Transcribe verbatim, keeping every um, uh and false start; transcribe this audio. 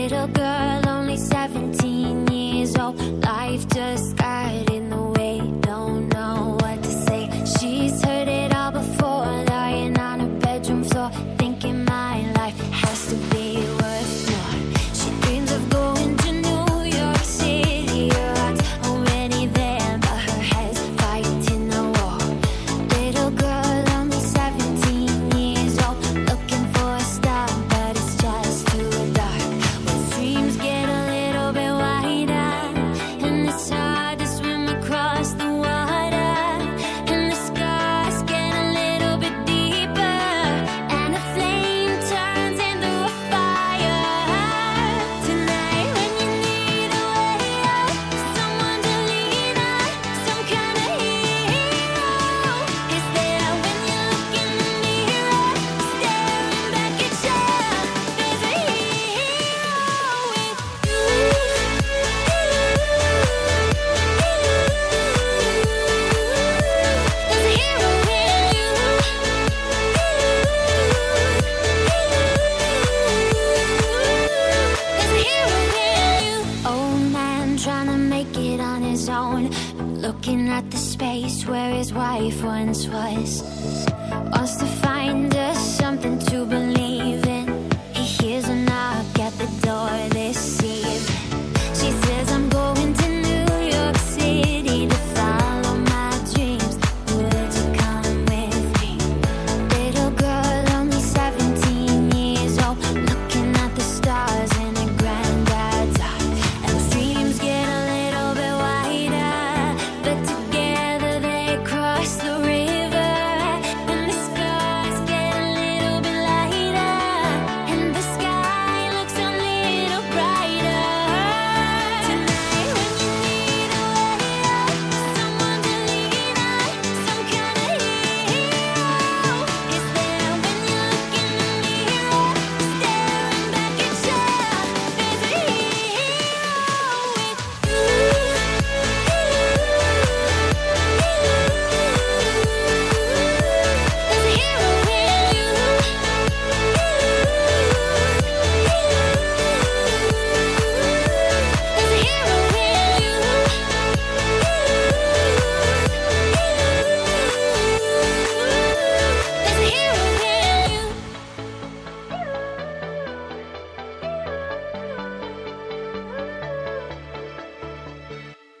Little girl, only seventeen years old. Life just got in the way, don't know what to say. She's heard it all before, lying on her bedroom floor, thinking my life has to be worth more. She dreams of going to New York City. Her heart's already there, but her head's fighting the war. Little girl, only seventeen years old, looking for a star, but it's just too dark. When dreams get a little bit wider, and it's hard to swim across the water, and the scars get a little bit deeper, and the flame turns into a fire. Tonight when you need a way out, someone to lean on, some kind of hero is there. When you look in the mirror, staring back at you, there's a hero with you. There's a hero in you. There's a hero in you. Old man trying to make it on his own, looking at the space where his wife once was. Wants to find us something to believe in. He hears a knock at the door this evening. She says, I'm